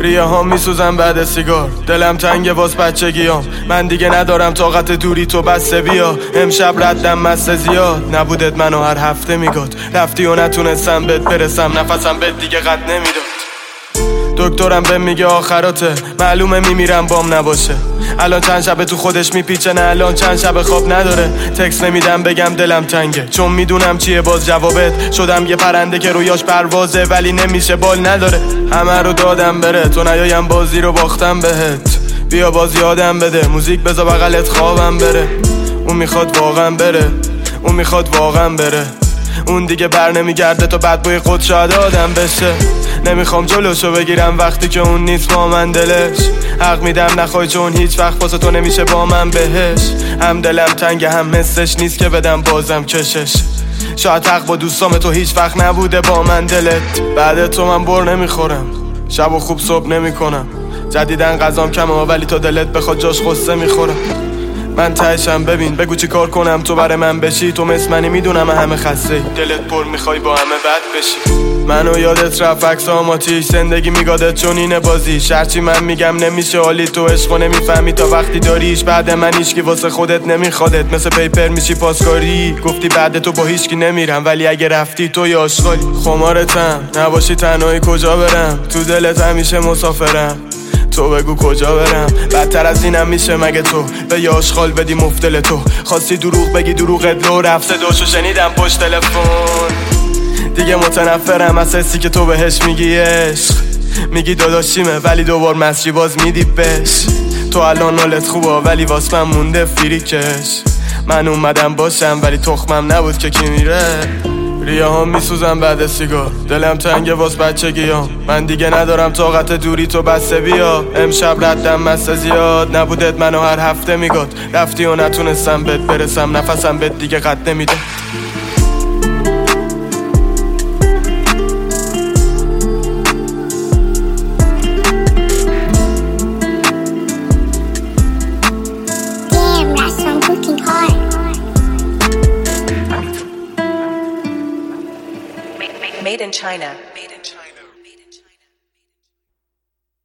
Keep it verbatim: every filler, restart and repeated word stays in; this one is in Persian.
ریه ها میسوزن بعد سیگار، دلم تنگه واس بچگیام، من دیگه ندارم طاقت دوری تو بسته بیا. امشب ردم مست زیاد، نبودت منو هر هفته میگاد، رفتی و نتونستم بهت برسم، نفسم بهت دیگه قد نمیداد. دکترم به میگه آخراته، معلومه میمیرم بام نباشه. الان چند شبه تو خودش میپیچه، نه الان چند شبه خواب نداره. تکس نمیدم بگم دلم تنگه، چون میدونم چیه باز جوابت. شدم یه پرنده که رویاش پروازه ولی نمیشه بال نداره. همه رو دادم بره تو نیایم بازی رو باختم بهت. بیا باز یادم بده، موزیک بذار بغلت خوابم بره. اون میخواد واقعا بره، اون میخواد واقعا بره. اون دیگه بر نمیگرده تا بعد بوی خود شاید آدم بشه. نمیخوام جلوشو بگیرم وقتی که اون نیست با من دلش. حق میدم نخوای چون هیچ وقت واسه تو نمیشه با من بهش. هم دلم تنگه هم حسش نیست که بدم بازم کشش. شاید حق با دوستام تو هیچ وقت نبوده با من دلت. بعد تو من بر نمیخورم، شب و خوب صبح نمیکنم. جدیدن غذام کمه ولی تو دلت بخواد جاش غصه میخورم. من تهشم ببین بگو چی کار کنم تو برای من بشی. تو مثل منی میدونم همه خسته، دلت پر میخوای با همه بد بشی. منو یادت رفت عکس آماتیش، زندگی میگادت چون اینه بازی. شرچی من میگم نمیشه حالی تو عشقو نمیفهمی تا وقتی داریش. بعد من هیچکی واسه خودت نمیخوادت، مثل پیپر میشی پاسکاری. گفتی بعد تو با هیچکی نمیرم ولی اگه رفتی تو یا آشغالی. خمارتم نباشی تنهایی کجا برم، تو دلت همیشه مسافرم. تو بگو کجا برم، بدتر از اینم میشه مگه تو به یه آشغال بدی مفتل تو. خواستی دروغ بگی دروغت لو رفته دوشو شنیدم پشت تلفن. دیگه متنفرم از حسی که تو بهش میگی عشق. میگی داداشیمه ولی دوبار مسجی باز میدی بش. تو الان حالت خوبه ولی واس من مونده فریکش. من اومدم باشم ولی تخمم نبود که کی میره. ریه ها میسوزن بعد سیگار، دلم تنگه واس بچگیام، من دیگه ندارم طاقت دوری تو بسته بیا. امشب ردم مست زیاد، نبودت منو هر هفته میگاد، رفتی و نتونستم بهت برسم، نفسم بهت دیگه قد نمیده. Made in China.